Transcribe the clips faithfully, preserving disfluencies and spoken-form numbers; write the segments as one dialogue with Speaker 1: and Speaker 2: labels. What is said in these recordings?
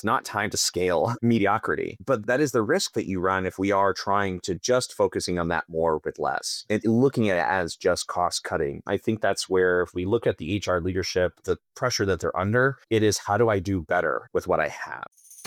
Speaker 1: It's not time to scale mediocrity. But that is the risk that you run if we are trying to just focusing on that more with less and looking at it as just cost cutting. I think that's where if we look at the H R leadership, the pressure that they're under, it is how do I do better with what I have?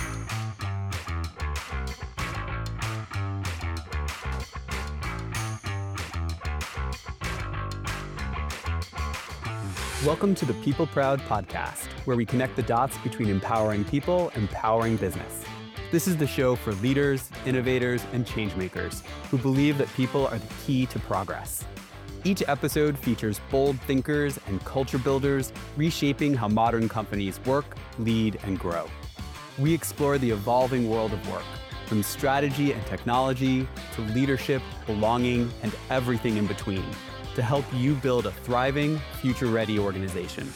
Speaker 2: Welcome to the People Proud podcast, where we connect the dots between empowering people and powering business. This is the show for leaders, innovators, and changemakers who believe that people are the key to progress. Each episode features bold thinkers and culture builders reshaping how modern companies work, lead, and grow. We explore the evolving world of work, from strategy and technology to leadership, belonging, and everything in between, to help you build a thriving, future-ready organization.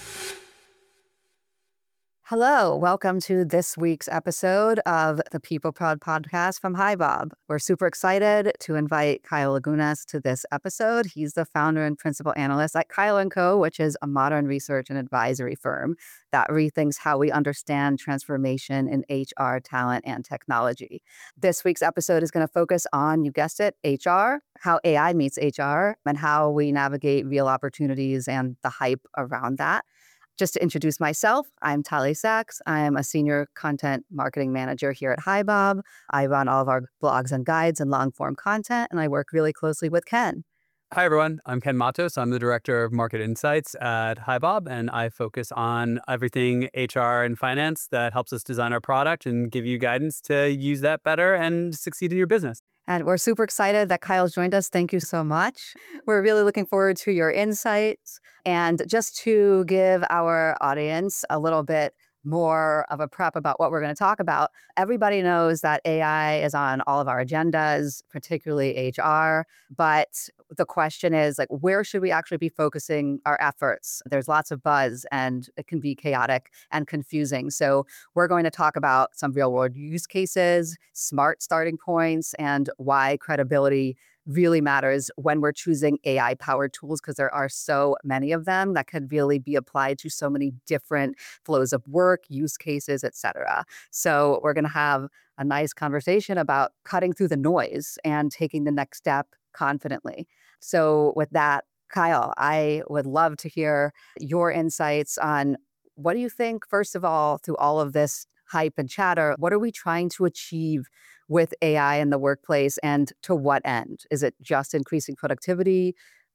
Speaker 3: Hello, welcome to this week's episode of the People Proud podcast from HiBob. We're super excited to invite Kyle Lagunas to this episode. He's the founder and principal analyst at Kyle and Co., which is a modern research and advisory firm that rethinks how we understand transformation in H R, talent, and technology. This week's episode is going to focus on, you guessed it, H R, how A I meets H R, and how we navigate real opportunities and the hype around that. Just to introduce myself, I'm Tali Sachs. I am a senior content marketing manager here at HiBob. I run all of our blogs and guides and long-form content, and I work really closely with Ken.
Speaker 2: Hi, everyone. I'm Ken Matos. I'm the director of market insights at HiBob, and I focus on everything H R and finance that helps us design our product and give you guidance to use that better and succeed in your business.
Speaker 3: And we're super excited that Kyle's joined us. Thank you so much. We're really looking forward to your insights. And just to give our audience a little bit more of a prep about what we're going to talk about, everybody knows that A I is on all of our agendas, particularly H R. But the question is, like, where should we actually be focusing our efforts? There's lots of buzz and it can be chaotic and confusing. So we're going to talk about some real world use cases, smart starting points, and why credibility really matters when we're choosing A I-powered tools, because there are so many of them that could really be applied to so many different flows of work, use cases, et cetera. So we're going to have a nice conversation about cutting through the noise and taking the next step confidently. So with that, Kyle, I would love to hear your insights on what do you think, first of all, through all of this hype and chatter, what are we trying to achieve with A I in the workplace, and to what end? Is it just increasing productivity?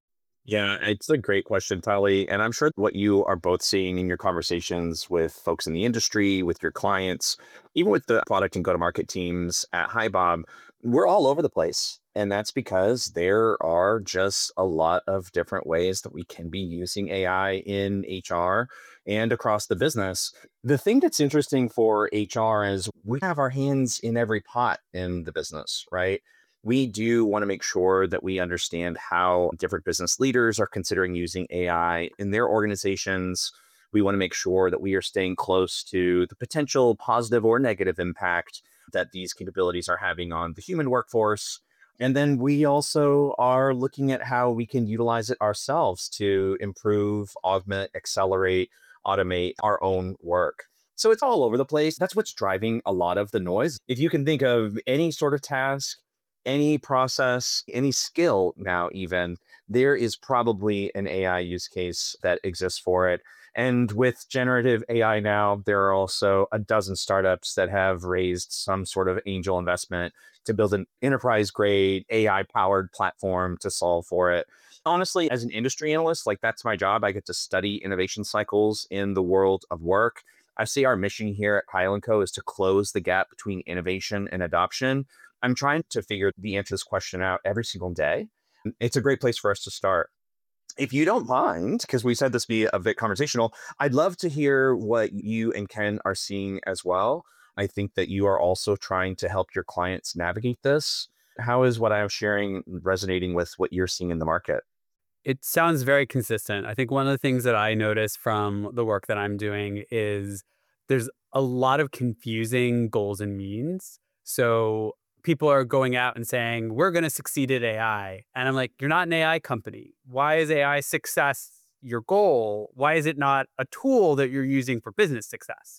Speaker 1: Yeah, it's a great question, Tali. And I'm sure what you are both seeing in your conversations with folks in the industry, with your clients, even with the product and go-to-market teams at HiBob, we're all over the place. And that's because there are just a lot of different ways that we can be using A I in H R and across the business. The thing that's interesting for H R is we have our hands in every pot in the business, right? We do want to make sure that we understand how different business leaders are considering using A I in their organizations. We want to make sure that we are staying close to the potential positive or negative impact that these capabilities are having on the human workforce. And then we also are looking at how we can utilize it ourselves to improve, augment, accelerate, automate our own work. So it's all over the place. That's what's driving a lot of the noise. If you can think of any sort of task, any process, any skill now even, there is probably an A I use case that exists for it. And with generative A I now, there are also a dozen startups that have raised some sort of angel investment to build an enterprise-grade A I-powered platform to solve for it. Honestly, as an industry analyst, like that's my job. I get to study innovation cycles in the world of work. I see our mission here at Kyle and Co. is to close the gap between innovation and adoption. I'm trying to figure the answer to this question out every single day. It's a great place for us to start. If you don't mind, because we said this be a bit conversational, I'd love to hear what you and Ken are seeing as well. I think that you are also trying to help your clients navigate this. How is what I'm sharing resonating with what you're seeing in the market?
Speaker 2: It sounds very consistent. I think one of the things that I notice from the work that I'm doing is there's a lot of confusing goals and means. So people are going out and saying, we're going to succeed at A I. And I'm like, you're not an A I company. Why is A I success your goal? Why is it not a tool that you're using for business success?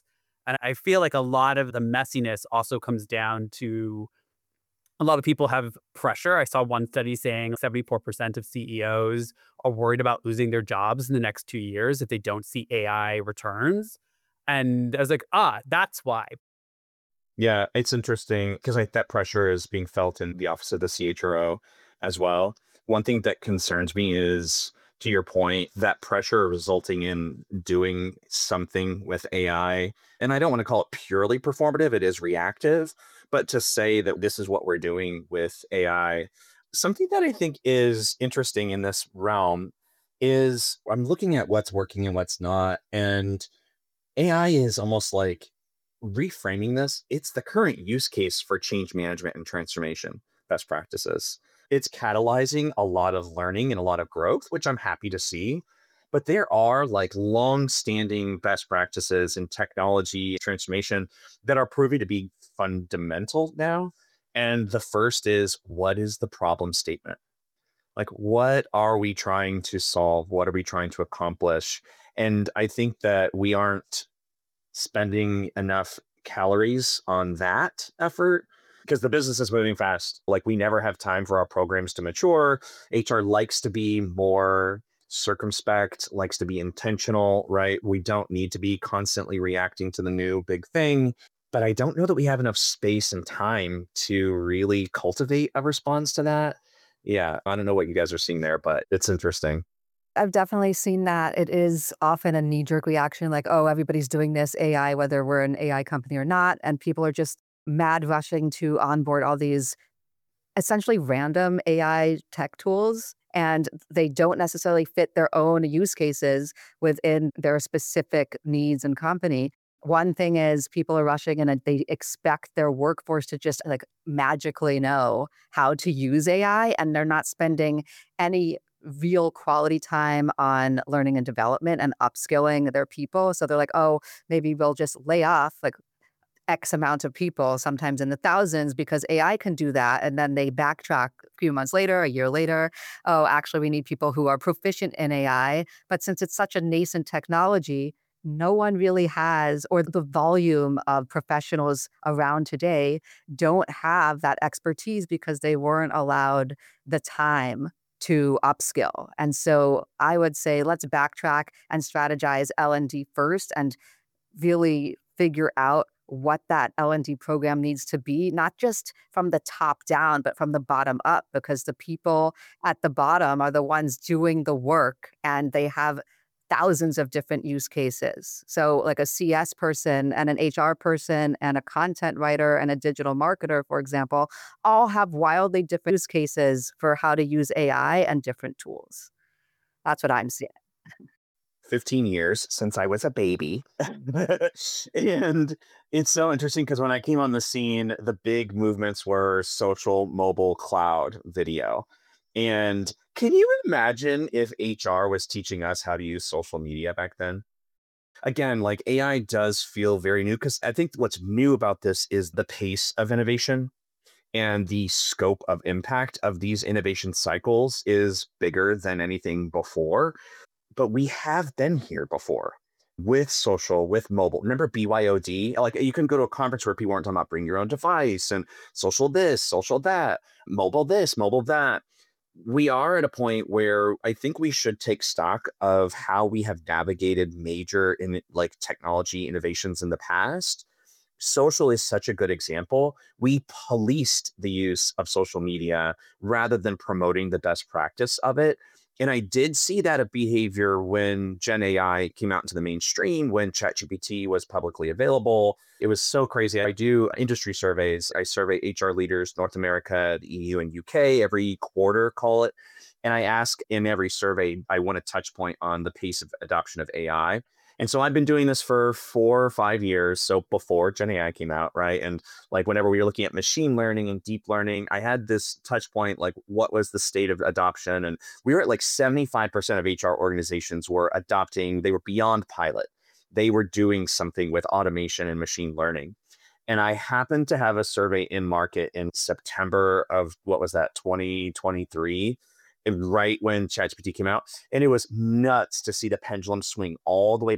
Speaker 2: And I feel like a lot of the messiness also comes down to a lot of people have pressure. I saw one study saying seventy-four percent of C E Os are worried about losing their jobs in the next two years if they don't see A I returns. And I was like, ah, that's why.
Speaker 1: Yeah, it's interesting because I that pressure is being felt in the office of the C H R O as well. One thing that concerns me is, to your point, that pressure resulting in doing something with A I. And I don't want to call it purely performative, it is reactive, but to say that this is what we're doing with A I, something that I think is interesting in this realm is I'm looking at what's working and what's not. And A I is almost like reframing this. It's the current use case for change management and transformation best practices. It's catalyzing a lot of learning and a lot of growth, which I'm happy to see. But there are like long-standing best practices in technology transformation that are proving to be fundamental now. And the first is, what is the problem statement? Like, what are we trying to solve? What are we trying to accomplish? And I think that we aren't spending enough calories on that effort because the business is moving fast. Like, we never have time for our programs to mature. H R likes to be more circumspect, likes to be intentional, right? We don't need to be constantly reacting to the new big thing. But I don't know that we have enough space and time to really cultivate a response to that. Yeah, I don't know what you guys are seeing there, but it's interesting.
Speaker 3: I've definitely seen that. It is often a knee-jerk reaction, like, oh, everybody's doing this A I, whether we're an A I company or not. And people are just mad rushing to onboard all these essentially random A I tech tools. And they don't necessarily fit their own use cases within their specific needs and company. One thing is people are rushing and they expect their workforce to just like magically know how to use A I, and they're not spending any real quality time on learning and development and upskilling their people. So they're like, oh, maybe we'll just lay off like X amount of people, sometimes in the thousands, because A I can do that. And then they backtrack a few months later, a year later. Oh, actually, we need people who are proficient in A I. But since it's such a nascent technology, no one really has, or the volume of professionals around today don't have that expertise because they weren't allowed the time to upskill. And so I would say let's backtrack and strategize L and D first and really figure out what that L and D program needs to be, not just from the top down, but from the bottom up, because the people at the bottom are the ones doing the work and they have thousands of different use cases. So like a C S person and an H R person and a content writer and a digital marketer, for example, all have wildly different use cases for how to use A I and different tools. That's what I'm seeing.
Speaker 1: fifteen years since I was a baby. And it's so interesting because when I came on the scene, the big movements were social, mobile, cloud, video. And can you imagine if H R was teaching us how to use social media back then? Again, like A I does feel very new because I think what's new about this is the pace of innovation and the scope of impact of these innovation cycles is bigger than anything before. But we have been here before with social, with mobile. Remember B Y O D? Like, you can go to a conference where people weren't talking about bring your own device and social this, social that, mobile this, mobile that. We are at a point where I think we should take stock of how we have navigated major in like technology innovations in the past. Social is such a good example. We policed the use of social media rather than promoting the best practice of it. And I did see that a behavior when Gen A I came out into the mainstream, when ChatGPT was publicly available. It was so crazy. I do industry surveys. I survey H R leaders, North America, the E U, and U K every quarter, call it. And I ask in every survey, I want a touch point on the pace of adoption of A I. And so I've been doing this for four or five years. So before Gen A I came out, right? And like whenever we were looking at machine learning and deep learning, I had this touch point, like what was the state of adoption? And we were at like seventy-five percent of H R organizations were adopting, they were beyond pilot. They were doing something with automation and machine learning. And I happened to have a survey in market in September of what was that, twenty twenty-three, and right when ChatGPT came out. And it was nuts to see the pendulum swing all the way back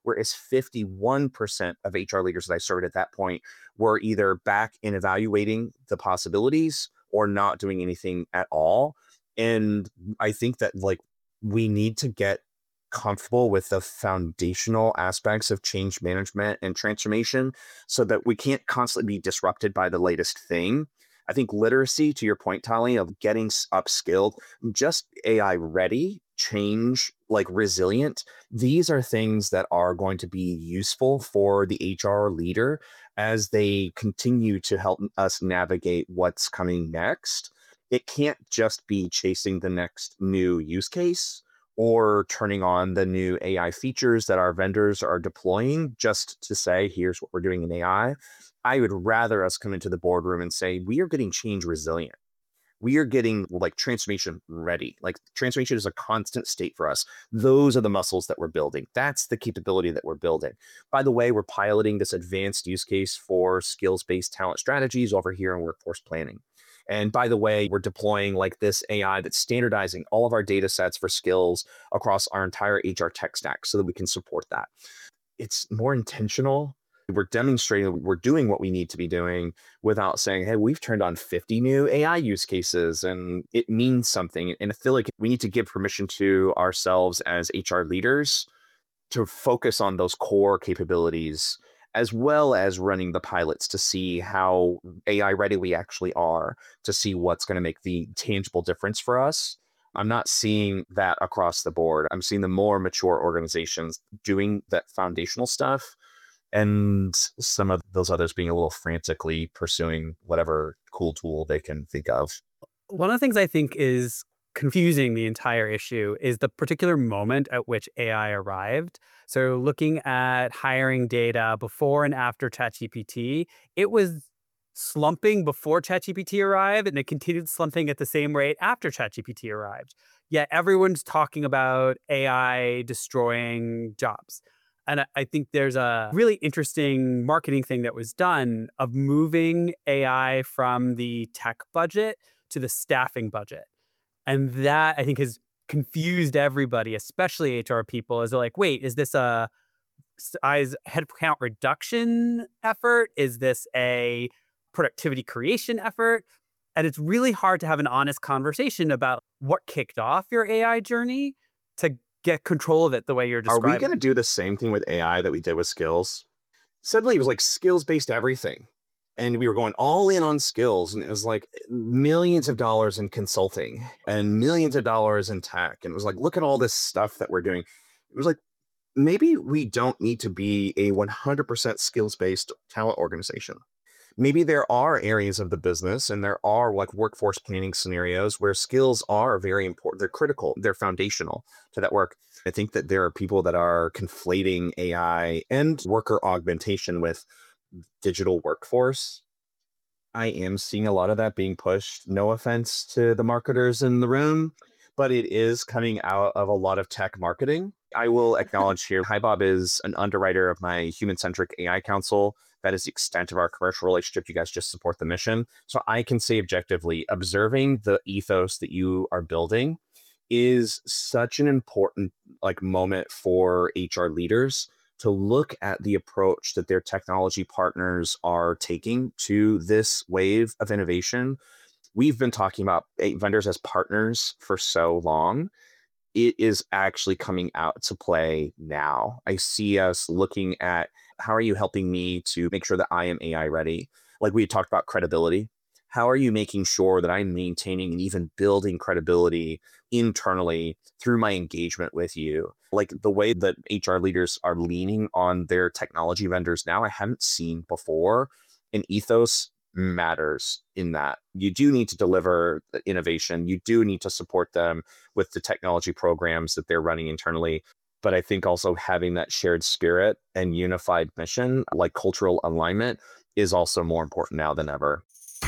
Speaker 1: whereas fifty-one percent of H R leaders that I surveyed at that point were either back in evaluating the possibilities or not doing anything at all. And I think that like we need to get comfortable with the foundational aspects of change management and transformation so that we can't constantly be disrupted by the latest thing. I think literacy, to your point, Tali, of getting upskilled, just A I ready, change, like resilient, these are things that are going to be useful for the H R leader as they continue to help us navigate what's coming next. It can't just be chasing the next new use case or turning on the new A I features that our vendors are deploying just to say, here's what we're doing in A I. I would rather us come into the boardroom and say, we are getting change resilient. We are getting like transformation ready. Like transformation is a constant state for us. Those are the muscles that we're building. That's the capability that we're building. By the way, we're piloting this advanced use case for skills-based talent strategies over here in workforce planning. And by the way, we're deploying like this A I that's standardizing all of our data sets for skills across our entire H R tech stack so that we can support that. It's more intentional. We're demonstrating we're doing what we need to be doing without saying, hey, we've turned on fifty new A I use cases and it means something. And I feel like we need to give permission to ourselves as H R leaders to focus on those core capabilities, as well as running the pilots to see how A I ready we actually are, to see what's going to make the tangible difference for us. I'm not seeing that across the board. I'm seeing the more mature organizations doing that foundational stuff, and some of those others being a little frantically pursuing whatever cool tool they can think of.
Speaker 2: One of the things I think is confusing the entire issue is the particular moment at which A I arrived. So looking at hiring data before and after ChatGPT, it was slumping before ChatGPT arrived, and it continued slumping at the same rate after ChatGPT arrived. Yet everyone's talking about A I destroying jobs. And I think there's a really interesting marketing thing that was done of moving A I from the tech budget to the staffing budget. And that, I think, has confused everybody, especially H R people, as they're like, wait, is this a size headcount reduction effort? Is this a productivity creation effort? And it's really hard to have an honest conversation about what kicked off your A I journey to get control of it the way you're describing.
Speaker 1: Are we going to do the same thing with A I that we did with skills? Suddenly it was like skills-based everything. And we were going all in on skills, and it was like millions of dollars in consulting and millions of dollars in tech. And it was like, look at all this stuff that we're doing. It was like, maybe we don't need to be a one hundred percent skills-based talent organization. Maybe there are areas of the business and there are like workforce planning scenarios where skills are very important. They're critical. They're foundational to that work. I think that there are people that are conflating A I and worker augmentation with digital workforce. I am seeing a lot of that being pushed. No offense to the marketers in the room, but it is coming out of a lot of tech marketing. I will acknowledge here, HiBob is an underwriter of my human-centric A I council. That is the extent of our commercial relationship. You guys just support the mission. So I can say objectively, observing the ethos that you are building is such an important like moment for H R leaders to look at the approach that their technology partners are taking to this wave of innovation. We've been talking about vendors as partners for so long. It is actually coming out to play now. I see us looking at how are you helping me to make sure that I am A I ready? Like we talked about credibility. How are you making sure that I'm maintaining and even building credibility internally through my engagement with you? Like the way that H R leaders are leaning on their technology vendors now, I haven't seen before. And ethos matters in that. You do need to deliver the innovation. You do need to support them with the technology programs that they're running internally. But I think also having that shared spirit and unified mission, like cultural alignment, is also more important now than ever.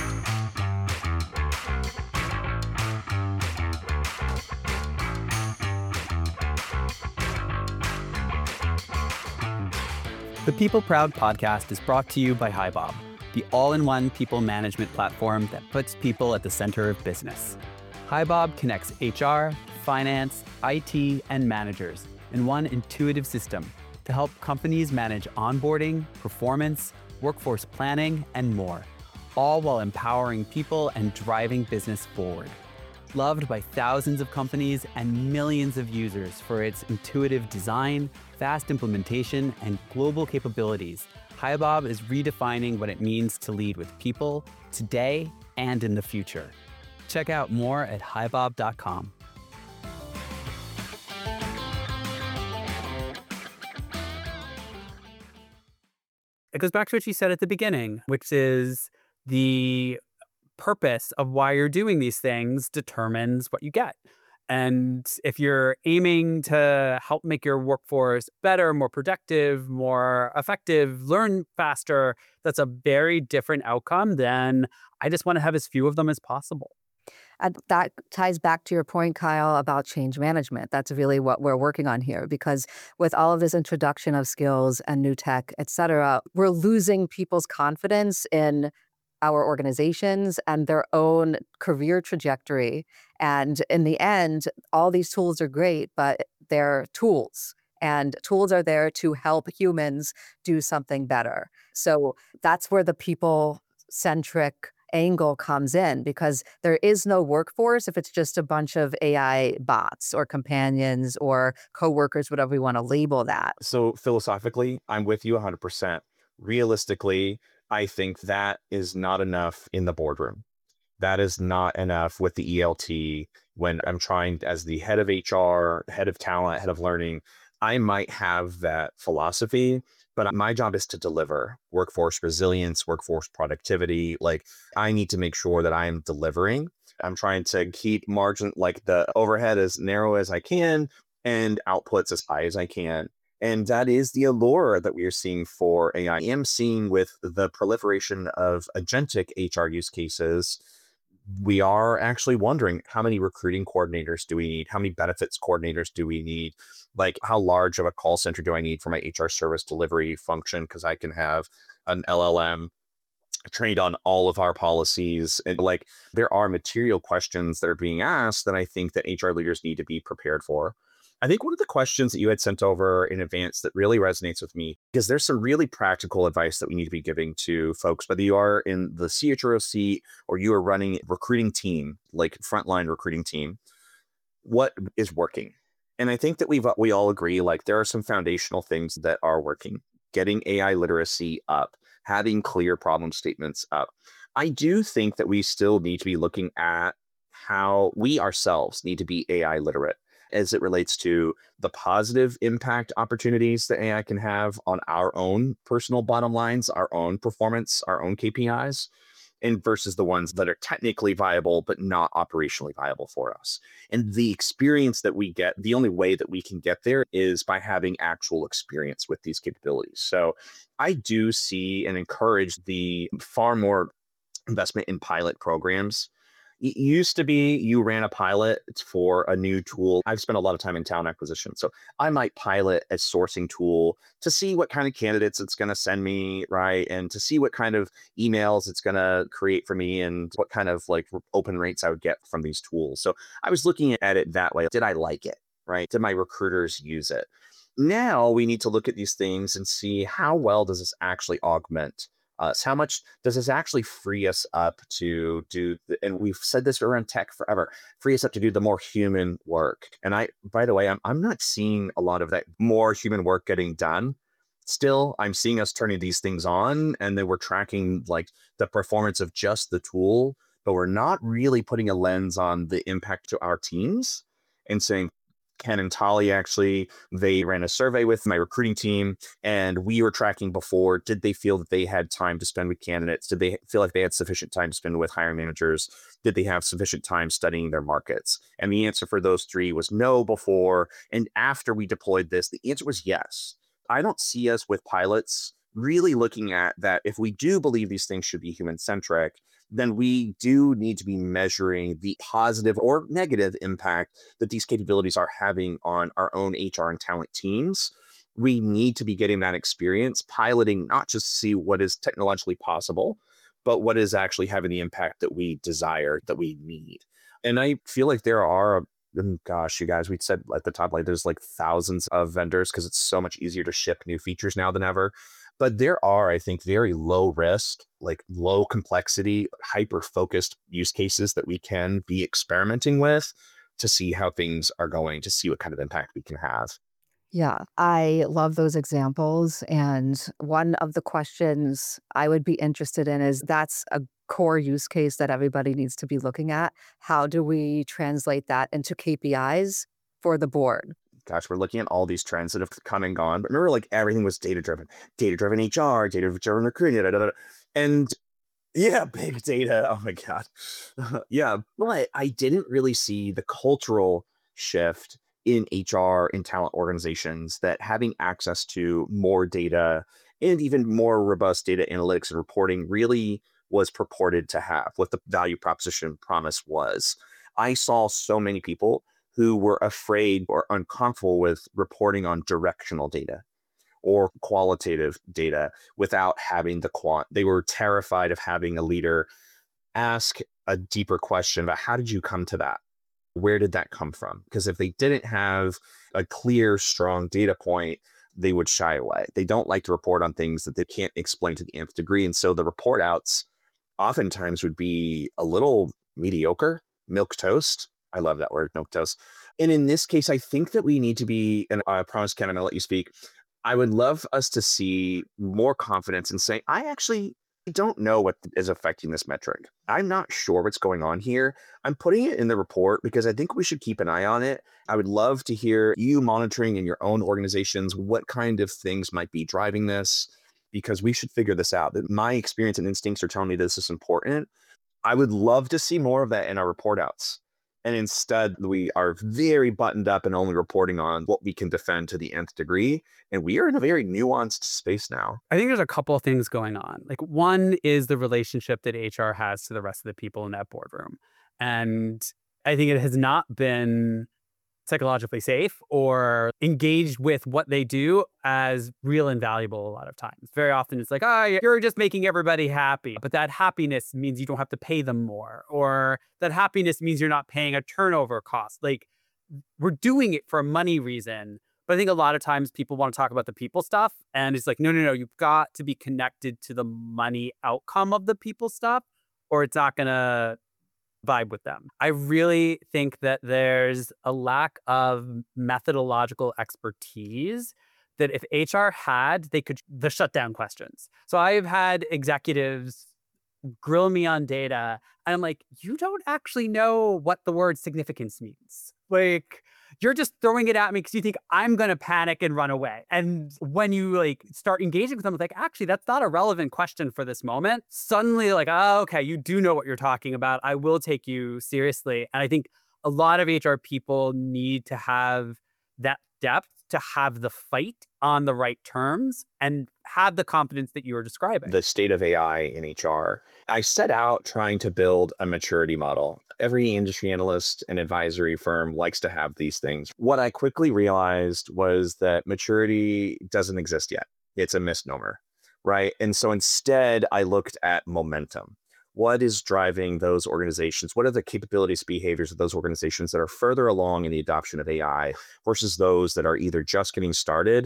Speaker 2: The People Proud podcast is brought to you by HiBob, the all-in-one people management platform that puts people at the center of business. HiBob connects H R, finance, I T, and managers in one intuitive system to help companies manage onboarding, performance, workforce planning, and more, all while empowering people and driving business forward. Loved by thousands of companies and millions of users for its intuitive design, fast implementation, and global capabilities, HiBob is redefining what it means to lead with people today and in the future. Check out more at hibob dot com. It goes back to what you said at the beginning, which is the purpose of why you're doing these things determines what you get. And if you're aiming to help make your workforce better, more productive, more effective, learn faster, that's a very different outcome than I just want to have as few of them as possible.
Speaker 3: And that ties back to your point, Kyle, about change management. That's really what we're working on here, because with all of this introduction of skills and new tech, et cetera, we're losing people's confidence in our organizations and their own career trajectory. And in the end, all these tools are great, but they're tools. And tools are there to help humans do something better. So that's where the people-centric angle comes in, because there is no workforce if it's just a bunch of A I bots or companions or coworkers, whatever we want to label that.
Speaker 1: So philosophically, I'm with you one hundred percent. Realistically, I think that is not enough in the boardroom. That is not enough with the E L T when I'm trying, as the head of H R, head of talent, head of learning, I might have that philosophy, but my job is to deliver workforce resilience, workforce productivity. Like, I need to make sure that I am delivering. I'm trying to keep margin, like the overhead as narrow as I can and outputs as high as I can. And that is the allure that we are seeing for A I. I am seeing with the proliferation of agentic H R use cases, we are actually wondering, how many recruiting coordinators do we need? How many benefits coordinators do we need? Like, how large of a call center do I need for my H R service delivery function? Because I can have an L L M trained on all of our policies. And like, there are material questions that are being asked that I think that H R leaders need to be prepared for. I think one of the questions that you had sent over in advance that really resonates with me, because there's some really practical advice that we need to be giving to folks, whether you are in the C H R O seat or you are running a recruiting team, like frontline recruiting team, what is working? And I think that we've we all agree, like, there are some foundational things that are working. Getting A I literacy up, having clear problem statements up. I do think that we still need to be looking at how we ourselves need to be A I literate as it relates to the positive impact opportunities that A I can have on our own personal bottom lines, our own performance, our own K P Is, and versus the ones that are technically viable, but not operationally viable for us. And the experience that we get, the only way that we can get there is by having actual experience with these capabilities. So I do see and encourage the far more investment in pilot programs. It used to be you ran a pilot for a new tool. I've spent a lot of time in talent acquisition. So I might pilot a sourcing tool to see what kind of candidates it's going to send me, right? And to see what kind of emails it's going to create for me and what kind of like open rates I would get from these tools. So I was looking at it that way. Did I like it, right? Did my recruiters use it? Now we need to look at these things and see, how well does this actually augment us? How much does this actually free us up to do, the, and we've said this around tech forever, free us up to do the more human work. And I, by the way, I'm, I'm not seeing a lot of that more human work getting done. Still, I'm seeing us turning these things on, and then we're tracking like the performance of just the tool, but we're not really putting a lens on the impact to our teams and saying, Ken and Tali, actually, they ran a survey with my recruiting team, and we were tracking before, did they feel that they had time to spend with candidates? Did they feel like they had sufficient time to spend with hiring managers? Did they have sufficient time studying their markets? And the answer for those three was no before. And after we deployed this, the answer was yes. I don't see us with pilots really looking at that. If we do believe these things should be human-centric, then we do need to be measuring the positive or negative impact that these capabilities are having on our own H R and talent teams. We need to be getting that experience, piloting, not just to see what is technologically possible, but what is actually having the impact that we desire, that we need. And I feel like there are and gosh, you guys, we said at the top, like there's like thousands of vendors because it's so much easier to ship new features now than ever. But there are, I think, very low risk, like low complexity, hyper focused use cases that we can be experimenting with to see how things are going, to see what kind of impact we can have.
Speaker 3: Yeah, I love those examples. And one of the questions I would be interested in is that's a core use case that everybody needs to be looking at. How do we translate that into K P Is for the board?
Speaker 1: Gosh, we're looking at all these trends that have come and gone. But remember, like everything was data driven, data driven H R, data driven recruiting, da, da, da, da. And yeah, big data. Oh my God. Yeah. But I didn't really see the cultural shift in H R and talent organizations that having access to more data and even more robust data analytics and reporting really was purported to have, what the value proposition promise was. I saw so many people who were afraid or uncomfortable with reporting on directional data or qualitative data without having the quant. They were terrified of having a leader ask a deeper question about how did you come to that? Where did that come from? Because if they didn't have a clear, strong data point, they would shy away. They don't like to report on things that they can't explain to the nth degree. And so the report outs oftentimes would be a little mediocre, milk toast. I love that word, milk toast. And in this case, I think that we need to be, and I promise, Ken, I'm going to let you speak. I would love us to see more confidence in saying, I actually don't know what is affecting this metric. I'm not sure what's going on here. I'm putting it in the report because I think we should keep an eye on it. I would love to hear you monitoring in your own organizations what kind of things might be driving this, because we should figure this out. My experience and instincts are telling me this is important. I would love to see more of that in our report outs. And instead, we are very buttoned up and only reporting on what we can defend to the nth degree. And we are in a very nuanced space now.
Speaker 2: I think there's a couple of things going on. Like one is the relationship that H R has to the rest of the people in that boardroom. And I think it has not been psychologically safe or engaged with what they do as real and valuable a lot of times. Very often it's like, oh, you're just making everybody happy. But that happiness means you don't have to pay them more. Or that happiness means you're not paying a turnover cost. Like we're doing it for a money reason. But I think a lot of times people want to talk about the people stuff. And it's like, no, no, no, you've got to be connected to the money outcome of the people stuff, or it's not going to vibe with them. I really think that there's a lack of methodological expertise that if H R had, they could, the shutdown questions. So I've had executives grill me on data and I'm like, you don't actually know what the word significance means. Like, you're just throwing it at me because you think I'm going to panic and run away. And when you like start engaging with them, it's like, actually, that's not a relevant question for this moment. Suddenly like, oh, okay, you do know what you're talking about. I will take you seriously. And I think a lot of H R people need to have that depth to have the fight on the right terms and have the confidence that you were describing.
Speaker 1: The state of A I in H R. I set out trying to build a maturity model. Every industry analyst and advisory firm likes to have these things. What I quickly realized was that maturity doesn't exist yet. It's a misnomer, right? And so instead, I looked at momentum. What is driving those organizations? What are the capabilities, behaviors of those organizations that are further along in the adoption of A I versus those that are either just getting started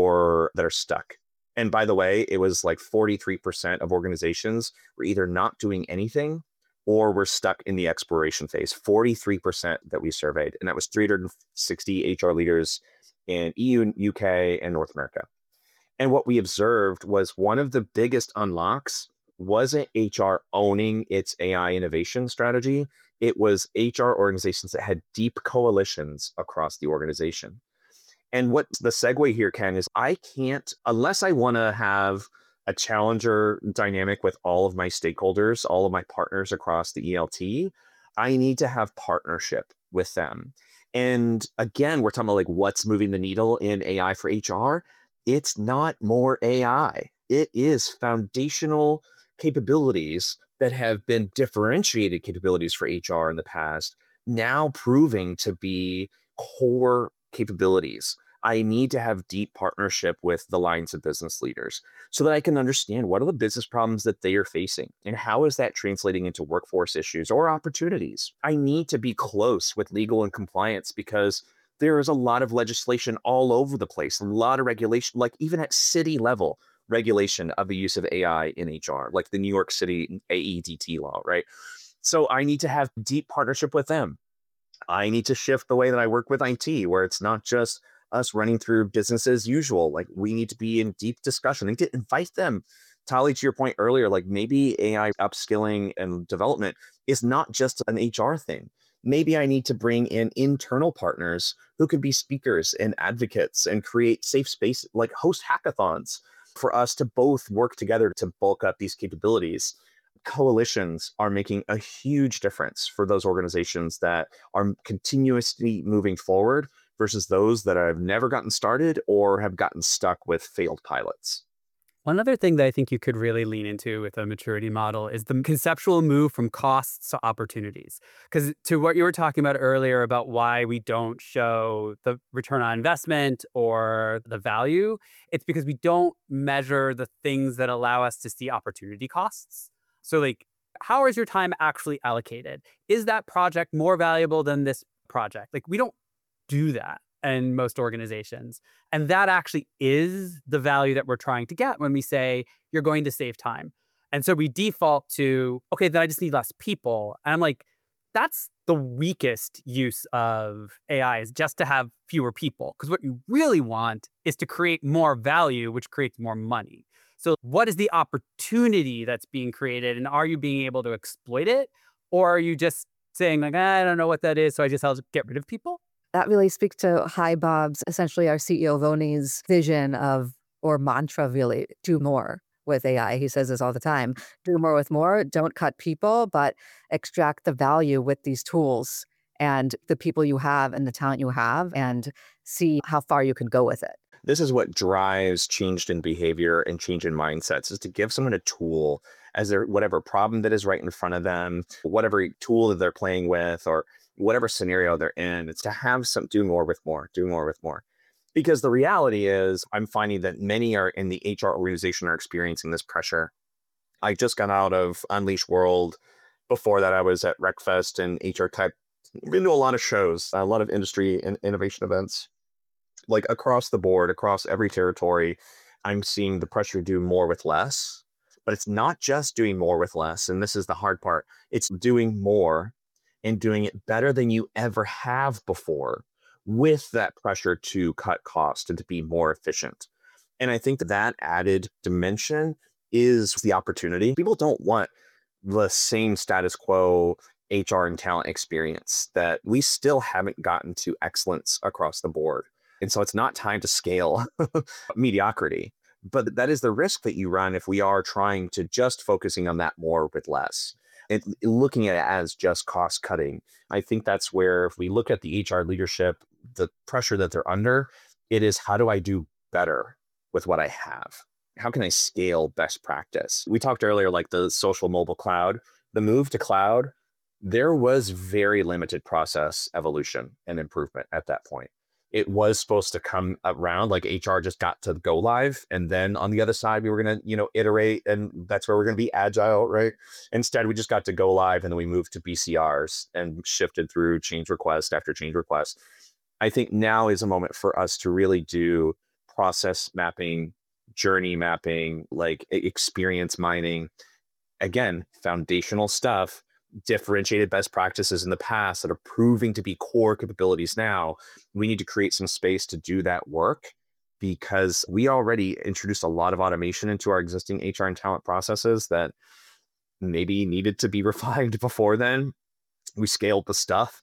Speaker 1: or that are stuck? And by the way, it was like forty-three percent of organizations were either not doing anything or were stuck in the exploration phase. forty-three percent that we surveyed. And that was three hundred sixty H R leaders in E U, U K, and North America. And what we observed was one of the biggest unlocks wasn't H R owning its A I innovation strategy. It was H R organizations that had deep coalitions across the organization. And what the segue here, Ken, is I can't, unless I want to have a challenger dynamic with all of my stakeholders, all of my partners across the E L T, I need to have partnership with them. And again, we're talking about like what's moving the needle in A I for H R. It's not more A I. It is foundational capabilities that have been differentiated capabilities for H R in the past, now proving to be core capabilities. I need to have deep partnership with the lines of business leaders so that I can understand what are the business problems that they are facing and how is that translating into workforce issues or opportunities. I need to be close with legal and compliance because there is a lot of legislation all over the place, a lot of regulation, like even at city level regulation of the use of A I in H R, like the New York City A E D T law, right? So I need to have deep partnership with them. I need to shift the way that I work with I T, where it's not just us running through business as usual. Like we need to be in deep discussion. I need to invite them. Tali, to your point earlier, like maybe A I upskilling and development is not just an H R thing. Maybe I need to bring in internal partners who could be speakers and advocates and create safe space, like host hackathons for us to both work together to bulk up these capabilities. Coalitions are making a huge difference for those organizations that are continuously moving forward versus those that have never gotten started or have gotten stuck with failed pilots.
Speaker 2: One other thing that I think you could really lean into with a maturity model is the conceptual move from costs to opportunities. Because to what you were talking about earlier about why we don't show the return on investment or the value, it's because we don't measure the things that allow us to see opportunity costs. So like, how is your time actually allocated? Is that project more valuable than this project? Like, we don't do that in most organizations. And that actually is the value that we're trying to get when we say you're going to save time. And so we default to, okay, then I just need less people. And I'm like, that's the weakest use of A I, is just to have fewer people. Because what you really want is to create more value, which creates more money. So what is the opportunity that's being created? And are you being able to exploit it? Or are you just saying like, I don't know what that is, so I just have to get rid of people?
Speaker 3: That really speaks to HiBob's, essentially our C E O Voni's vision of, or mantra really, do more with A I. He says this all the time, do more with more, don't cut people, but extract the value with these tools and the people you have and the talent you have and see how far you can go with it.
Speaker 1: This is what drives change in behavior and change in mindsets, is to give someone a tool as their whatever problem that is right in front of them, whatever tool that they're playing with, or whatever scenario they're in. It's to have some do more with more, do more with more. Because the reality is, I'm finding that many are in the H R organization are experiencing this pressure. I just got out of Unleash World. Before that, I was at RecFest and H R Tech. Been to a lot of shows, a lot of industry and innovation events. Like across the board, across every territory, I'm seeing the pressure to do more with less. But it's not just doing more with less. And this is the hard part. It's doing more and doing it better than you ever have before, with that pressure to cut cost and to be more efficient. And I think that that added dimension is the opportunity. People don't want the same status quo H R and talent experience, that we still haven't gotten to excellence across the board. And so it's not time to scale mediocrity. But that is the risk that you run if we are trying to just focusing on that more with less. And looking at it as just cost cutting. I think that's where, if we look at the H R leadership, the pressure that they're under, it is, how do I do better with what I have? How can I scale best practice? We talked earlier, like the social mobile cloud, the move to cloud, there was very limited process evolution and improvement at that point. It was supposed to come around, like H R just got to go live. And then on the other side, we were going to, you know, iterate, and that's where we're going to be agile, right? Instead, we just got to go live, and then we moved to B C Rs and shifted through change request after change request. I think now is a moment for us to really do process mapping, journey mapping, like experience mining. Again, foundational stuff, differentiated best practices in the past that are proving to be core capabilities now. We need to create some space to do that work, because we already introduced a lot of automation into our existing H R and talent processes that maybe needed to be refined before then. We scaled the stuff.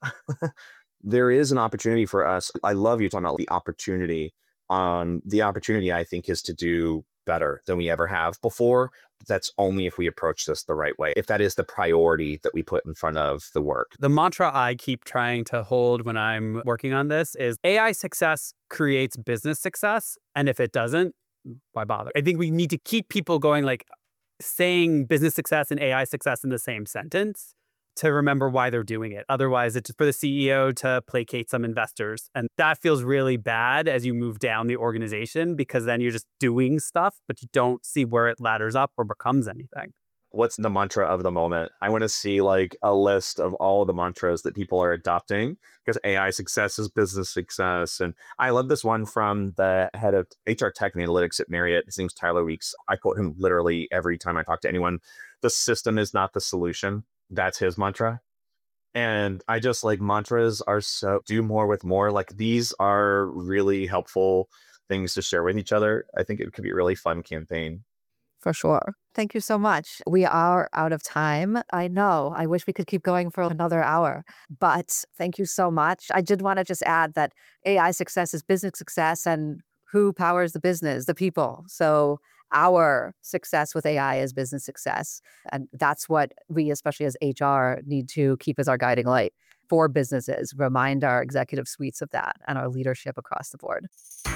Speaker 1: There is an opportunity for us. I love you talking about the opportunity. Um, the opportunity, I think, is to do better than we ever have before. But that's only if we approach this the right way, if that is the priority that we put in front of the work.
Speaker 2: The mantra I keep trying to hold when I'm working on this is A I success creates business success. And if it doesn't, why bother? I think we need to keep people going, like saying business success and A I success in the same sentence to remember why they're doing it. Otherwise, it's for the C E O to placate some investors. And that feels really bad as you move down the organization, because then you're just doing stuff, but you don't see where it ladders up or becomes anything.
Speaker 1: What's the mantra of the moment? I want to see like a list of all the mantras that people are adopting, because A I success is business success. And I love this one from the head of H R tech and analytics at Marriott. His name's Tyler Weeks. I quote him literally every time I talk to anyone. The system is not the solution. That's his mantra. And I just like mantras are so do more with more. Like these are really helpful things to share with each other. I think it could be a really fun campaign.
Speaker 3: For sure. Thank you so much. We are out of time. I know. I wish we could keep going for another hour, but thank you so much. I did want to just add that A I success is business success, and who powers the business? The people. So our success with A I is business success. And that's what we, especially as H R, need to keep as our guiding light for businesses, remind our executive suites of that and our leadership across the board.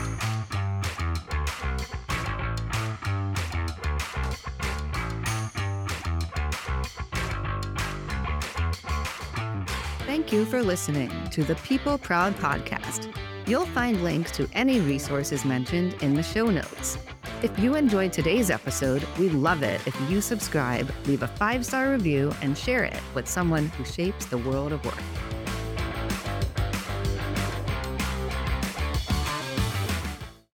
Speaker 3: Thank you for listening to the People Proud podcast. You'll find links to any resources mentioned in the show notes. If you enjoyed today's episode, we'd love it if you subscribe, leave a five-star review, and share it with someone who shapes the world of work.